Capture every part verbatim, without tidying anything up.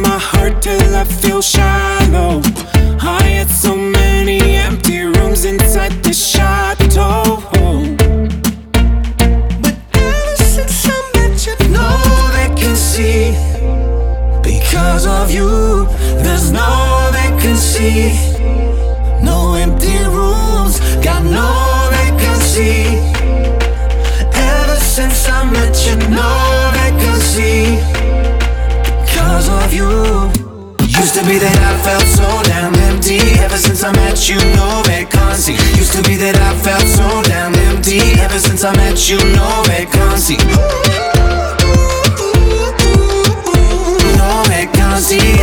my heart till I feel shallow. I had so many empty rooms inside this chateau. But ever since I met you, no vacancy. Because of you, there's no vacancy. No empty rooms, got no vacancy. Ever since I met you, no vacancy. Because of you. Used to be that I felt so damn empty. Ever since I met you, no vacancy. Used to be that I felt so damn empty. Ever since I met you, no vacancy. No vacancy.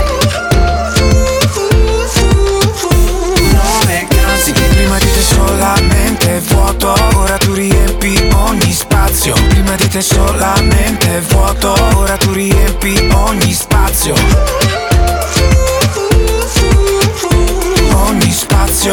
No vacancy. Prima di te solamente vuoto, ora tu riempi ogni spazio. Prima di te solamente vuoto, ora tu riempi ogni spazio. Ogni spazio.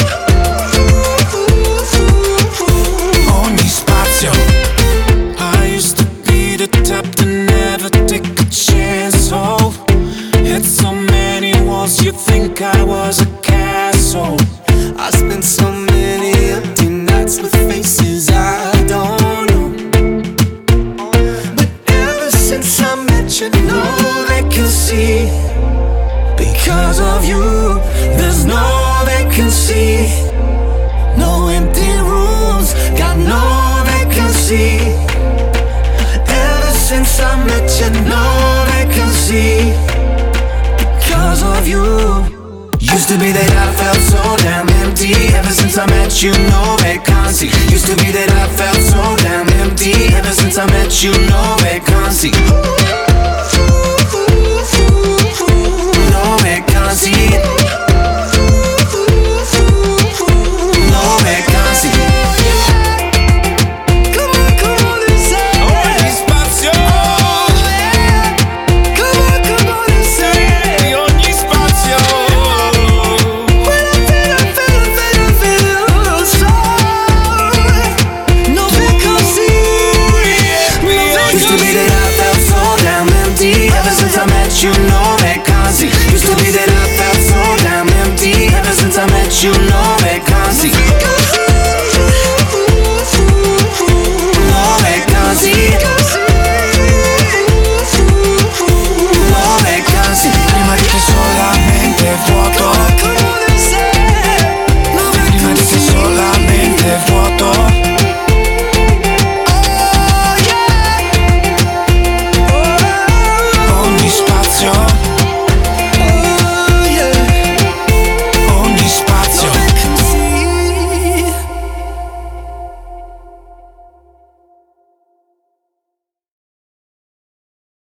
Ogni spazio. I used to be the type to never take a chance. Oh, had so many walls, you think I was a castle. I spent so many empty nights with faces I don't know. But ever since I met you, no vacancy. Because of you, there's no vacancy. No empty rooms, got no vacancy. Ever since I met you, no vacancy. Because of you. Used to be that I felt so damn empty. Ever since I met you, no vacancy. Used to be that I felt so damn empty. Ever since I met you, no vacancy. No vacancy. No vacancy. Come on, come on and say ogni spazio. Come on, come on and say ogni spazio. When I feel, I feel, I feel, I feel so. No vacancy. Used to be that I felt so damn empty. Ever since I met you, no vacancy. Used to be that I felt so damn empty. Ever since I met you, no